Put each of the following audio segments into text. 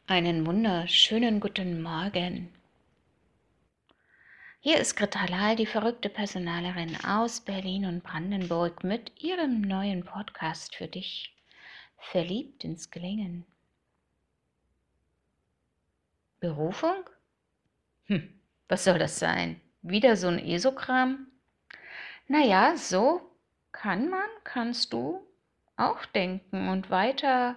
Einen wunderschönen guten Morgen. Hier ist Grit Halal, die verrückte Personalerin aus Berlin und Brandenburg mit ihrem neuen Podcast für dich. Verliebt ins Gelingen. Berufung? Was soll das sein? Wieder so ein ESO-Kram? Naja, so kannst du auch denken und weiter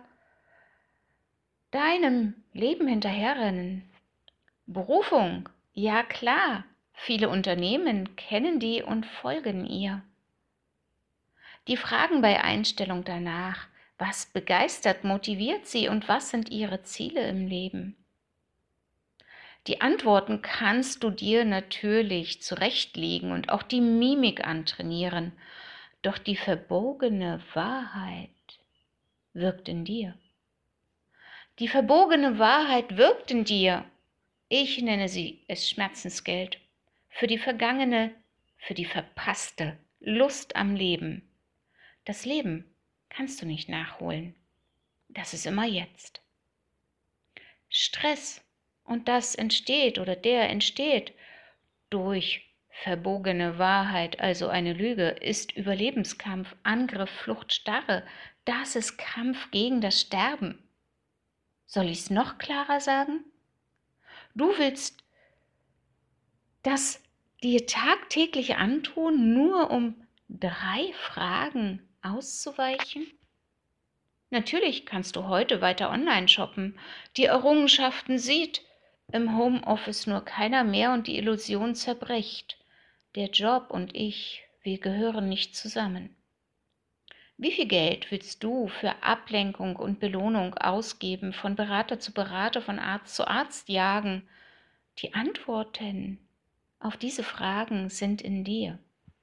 deinem Leben hinterherrennen. Berufung, ja klar, viele Unternehmen kennen die und folgen ihr. Die fragen bei Einstellung danach, was begeistert, motiviert sie und was sind ihre Ziele im Leben? Die Antworten kannst du dir natürlich zurechtlegen und auch die Mimik antrainieren, doch die verbogene Wahrheit wirkt in dir. Die verbogene Wahrheit wirkt in dir. Ich nenne es Schmerzensgeld für die vergangene, für die verpasste Lust am Leben. Das Leben kannst du nicht nachholen. Das ist immer jetzt. Stress, und das entsteht oder der entsteht durch verbogene Wahrheit, also eine Lüge, ist Überlebenskampf, Angriff, Flucht, Starre. Das ist Kampf gegen das Sterben. Soll ich es noch klarer sagen? Du willst das dir tagtäglich antun, nur um 3 Fragen auszuweichen? Natürlich kannst du heute weiter online shoppen. Die Errungenschaften sieht im Homeoffice nur keiner mehr und die Illusion zerbricht. Der Job und ich, wir gehören nicht zusammen. Wie viel Geld willst du für Ablenkung und Belohnung ausgeben, von Berater zu Berater, von Arzt zu Arzt jagen? Die Antworten auf diese Fragen sind in dir.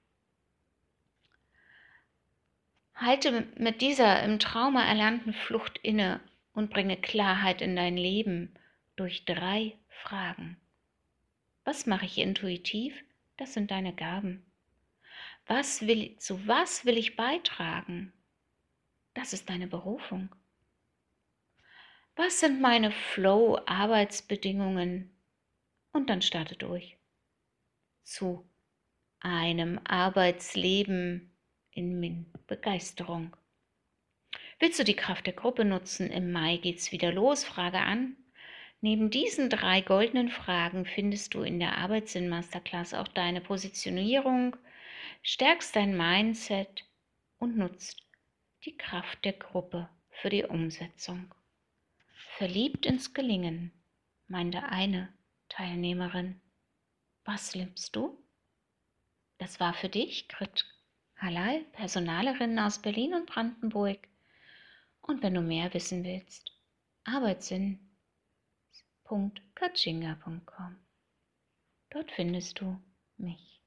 Halte mit dieser im Trauma erlernten Flucht inne und bringe Klarheit in dein Leben durch 3 Fragen. Was mache ich intuitiv? Das sind deine Gaben. Zu was will ich beitragen? Das ist deine Berufung. Was sind meine Flow-Arbeitsbedingungen? Und dann starte durch. Zu einem Arbeitsleben in Begeisterung. Willst du die Kraft der Gruppe nutzen? Im Mai geht's wieder los. Frage an. Neben diesen 3 goldenen Fragen findest du in der Arbeitssinn Masterclass auch deine Positionierung, stärkst dein Mindset und nutzt die Kraft der Gruppe für die Umsetzung. Verliebt ins Gelingen, meinte eine Teilnehmerin. Was liebst du? Das war für dich Grit Halal, Personalerin aus Berlin und Brandenburg. Und wenn du mehr wissen willst, arbeitssinn.katschinga.com. Dort findest du mich.